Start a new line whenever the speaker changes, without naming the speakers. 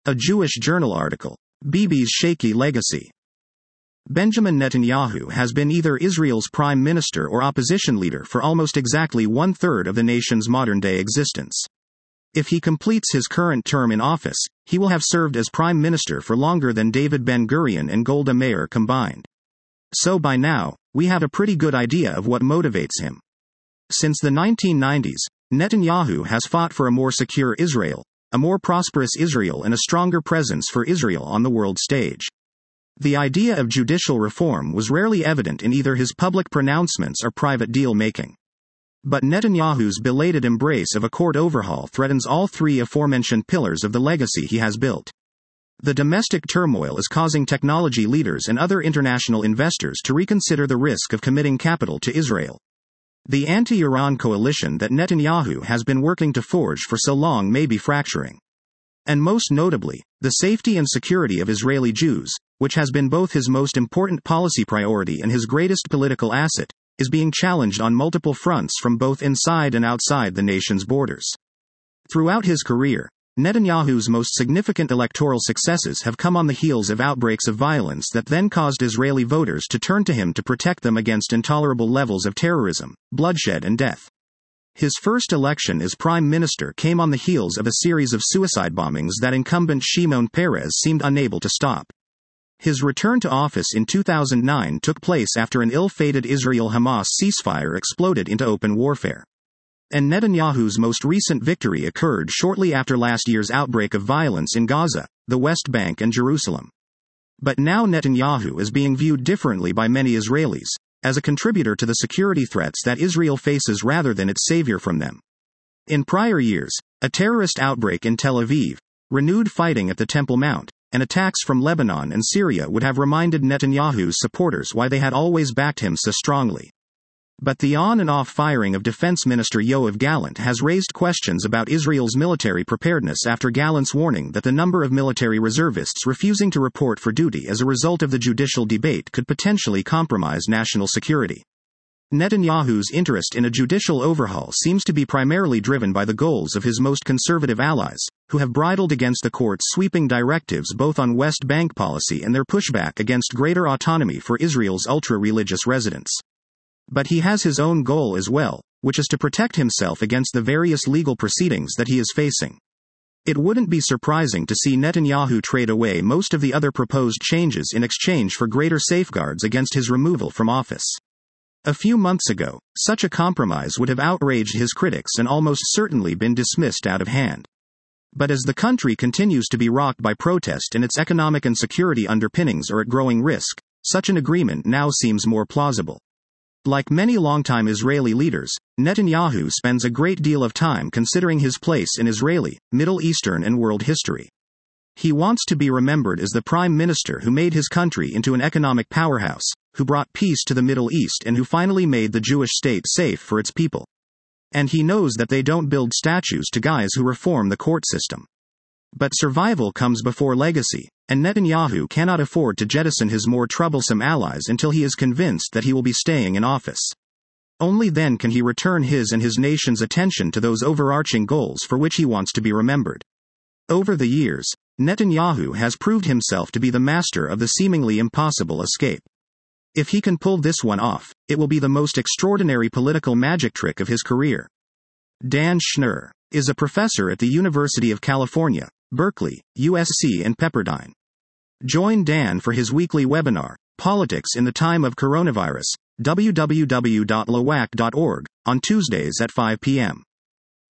A Jewish Journal article. Bibi's shaky legacy. Benjamin Netanyahu has been either Israel's prime minister or opposition leader for almost exactly one-third of the nation's modern-day existence. If he completes his current term in office, he will have served as prime minister for longer than David Ben-Gurion and Golda Meir combined. So by now, we have a pretty good idea of what motivates him. Since the 1990s, Netanyahu has fought for a more secure Israel, a more prosperous Israel, and a stronger presence for Israel on the world stage. The idea of judicial reform was rarely evident in either his public pronouncements or private deal-making. But Netanyahu's belated embrace of a court overhaul threatens all three aforementioned pillars of the legacy he has built. The domestic turmoil is causing technology leaders and other international investors to reconsider the risk of committing capital to Israel. The anti-Iran coalition that Netanyahu has been working to forge for so long may be fracturing. And most notably, the safety and security of Israeli Jews, which has been both his most important policy priority and his greatest political asset, is being challenged on multiple fronts from both inside and outside the nation's borders. Throughout his career, Netanyahu's most significant electoral successes have come on the heels of outbreaks of violence that then caused Israeli voters to turn to him to protect them against intolerable levels of terrorism, bloodshed, and death. His first election as prime minister came on the heels of a series of suicide bombings that incumbent Shimon Peres seemed unable to stop. His return to office in 2009 took place after an ill-fated Israel-Hamas ceasefire exploded into open warfare. And Netanyahu's most recent victory occurred shortly after last year's outbreak of violence in Gaza, the West Bank, and Jerusalem. But now Netanyahu is being viewed differently by many Israelis, as a contributor to the security threats that Israel faces rather than its savior from them. In prior years, a terrorist outbreak in Tel Aviv, renewed fighting at the Temple Mount, and attacks from Lebanon and Syria would have reminded Netanyahu's supporters why they had always backed him so strongly. But the on and off firing of Defense Minister Yoav Gallant has raised questions about Israel's military preparedness after Gallant's warning that the number of military reservists refusing to report for duty as a result of the judicial debate could potentially compromise national security. Netanyahu's interest in a judicial overhaul seems to be primarily driven by the goals of his most conservative allies, who have bridled against the court's sweeping directives both on West Bank policy and their pushback against greater autonomy for Israel's ultra-religious residents. But he has his own goal as well, which is to protect himself against the various legal proceedings that he is facing. It wouldn't be surprising to see Netanyahu trade away most of the other proposed changes in exchange for greater safeguards against his removal from office. A few months ago, such a compromise would have outraged his critics and almost certainly been dismissed out of hand. But as the country continues to be rocked by protest and its economic and security underpinnings are at growing risk, such an agreement now seems more plausible. Like many longtime Israeli leaders, Netanyahu spends a great deal of time considering his place in Israeli, Middle Eastern, and world history. He wants to be remembered as the prime minister who made his country into an economic powerhouse, who brought peace to the Middle East, and who finally made the Jewish state safe for its people. And he knows that they don't build statues to guys who reform the court system. But survival comes before legacy, and Netanyahu cannot afford to jettison his more troublesome allies until he is convinced that he will be staying in office. Only then can he return his and his nation's attention to those overarching goals for which he wants to be remembered. Over the years, Netanyahu has proved himself to be the master of the seemingly impossible escape. If he can pull this one off, it will be the most extraordinary political magic trick of his career. Dan Schnur is a professor at the University of California, Berkeley, USC, and Pepperdine. Join Dan for his weekly webinar, Politics in the Time of Coronavirus, www.lowac.org, on Tuesdays at 5 p.m.